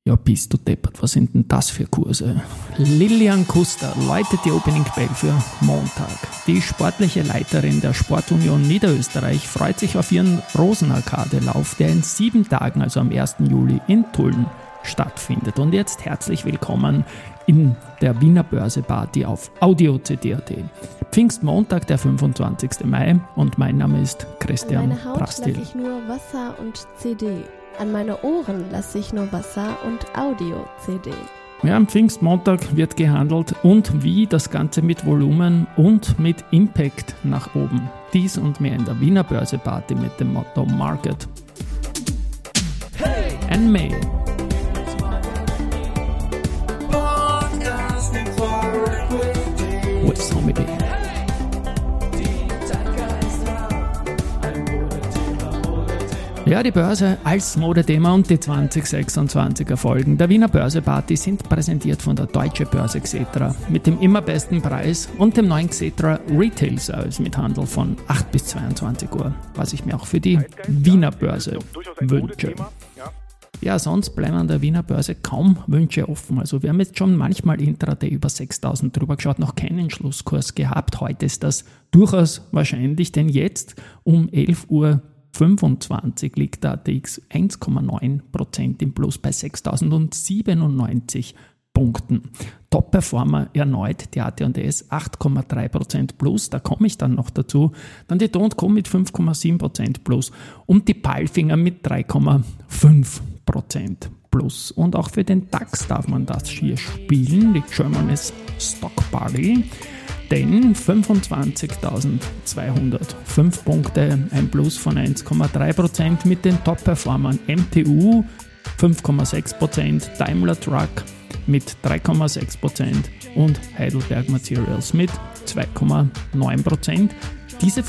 Ja, bist du deppert, was sind denn das für Kurse? Lilian Kuster läutet die Opening Bell für Montag. Die sportliche Leiterin der Sportunion Niederösterreich freut sich auf ihren Rosenarkade-Lauf, der in 7 Tagen, also am 1. Juli, in Tulln stattfindet. Und jetzt herzlich willkommen in der Wiener Börse-Party auf Audio CD.at. Pfingstmontag, der 25. Mai, und mein Name ist Christian Prastil. An meine Haut lasse ich nur Wasser und CD. An meine Ohren lasse ich nur Wasser und Audio-CD. Ja, am Pfingstmontag wird gehandelt und wie das Ganze mit Volumen und mit Impact nach oben. Dies und mehr in der Wiener Börse-Party mit dem Motto Market and Mail. With Comedy. Ja, die Börse als Modethema und die 2026er Folgen der Wiener Börse-Party sind präsentiert von der Deutsche Börse Xetra mit dem immer besten Preis und dem neuen Xetra Retail Service mit Handel von 8 bis 22 Uhr, was ich mir auch für die Wiener Börse wünsche. Ja, sonst bleiben an der Wiener Börse kaum Wünsche offen. Also wir haben jetzt schon manchmal intraday über 6.000 drüber geschaut, noch keinen Schlusskurs gehabt. Heute ist das durchaus wahrscheinlich, denn jetzt um 11.25 Uhr liegt der ATX 1,9% im Plus bei 6.097 Punkten. Top-Performer erneut die AT&S 8,3% Plus, da komme ich dann noch dazu. Dann die Do&Co mit 5,7% Plus und die Palfinger mit 3,5% Plus. Und auch für den DAX darf man das hier spielen, die Germany's Stock Party. Denn 25.205 Punkte, ein Plus von 1,3% mit den Top-Performern MTU 5,6%, Daimler Truck mit 3,6% und Heidelberg Materials mit 2,9%. Diese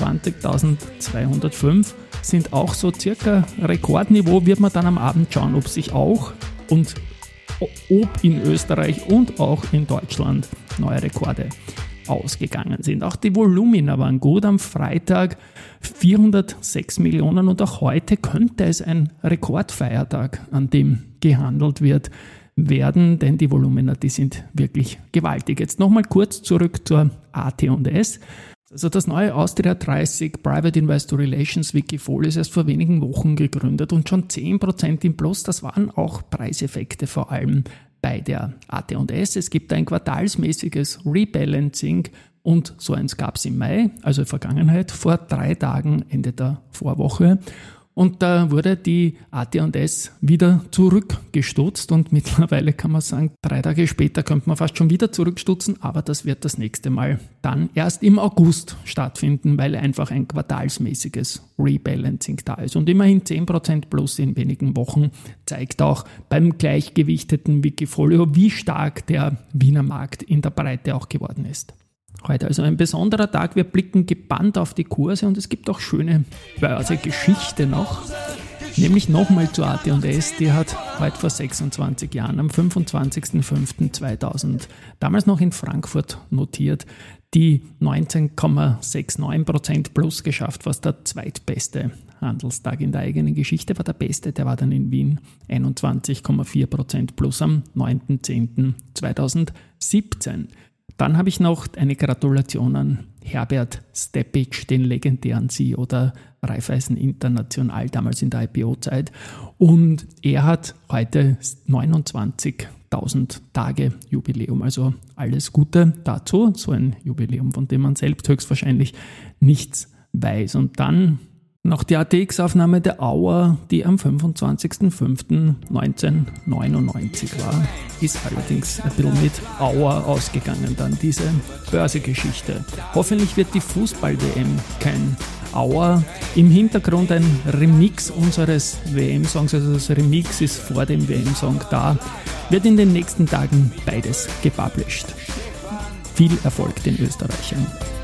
25.205 sind auch so circa Rekordniveau, wird man dann am Abend schauen, ob sich auch und ob in Österreich und auch in Deutschland neue Rekorde ausgegangen sind. Auch die Volumina waren gut am Freitag, 406 Millionen und auch heute könnte es ein Rekordfeiertag, an dem gehandelt werden, denn die Volumina, die sind wirklich gewaltig. Jetzt nochmal kurz zurück zur AT&S. Also das neue Austria 30 Private Investor Relations Wikifolio ist erst vor wenigen Wochen gegründet und schon 10% im Plus, das waren auch Preiseffekte vor allem bei der AT&S. Es gibt ein quartalsmäßiges Rebalancing und so eins gab es im Mai, also Vergangenheit, vor 3 Tagen, Ende der Vorwoche. Und da wurde die AT&S wieder zurückgestutzt und mittlerweile kann man sagen, 3 Tage später könnte man fast schon wieder zurückstutzen, aber das wird das nächste Mal dann erst im August stattfinden, weil einfach ein quartalsmäßiges Rebalancing da ist. Und immerhin 10% plus in wenigen Wochen zeigt auch beim gleichgewichteten Wikifolio, wie stark der Wiener Markt in der Breite auch geworden ist. Heute also ein besonderer Tag, wir blicken gebannt auf die Kurse und es gibt auch schöne Börsegeschichte noch, nämlich nochmal zur AT&S, die hat heute vor 26 Jahren am 25.05.2000 damals noch in Frankfurt notiert, die 19,69% plus geschafft, was der zweitbeste Handelstag in der eigenen Geschichte war. Der beste, der war dann in Wien 21,4% plus am 9.10.2017. Dann habe ich noch eine Gratulation an Herbert Stepic, den legendären CEO der Raiffeisen International, damals in der IPO-Zeit. Und er hat heute 29.000 Tage Jubiläum. Also alles Gute dazu. So ein Jubiläum, von dem man selbst höchstwahrscheinlich nichts weiß. Und dann noch die ATX-Aufnahme der Auer, die am 25.05.1999 war, ist allerdings ein bisschen mit Auer ausgegangen, dann diese Börsegeschichte. Hoffentlich wird die Fußball-WM kein Auer. Im Hintergrund ein Remix unseres WM-Songs, also das Remix ist vor dem WM-Song da, wird in den nächsten Tagen beides gepublished. Viel Erfolg den Österreichern.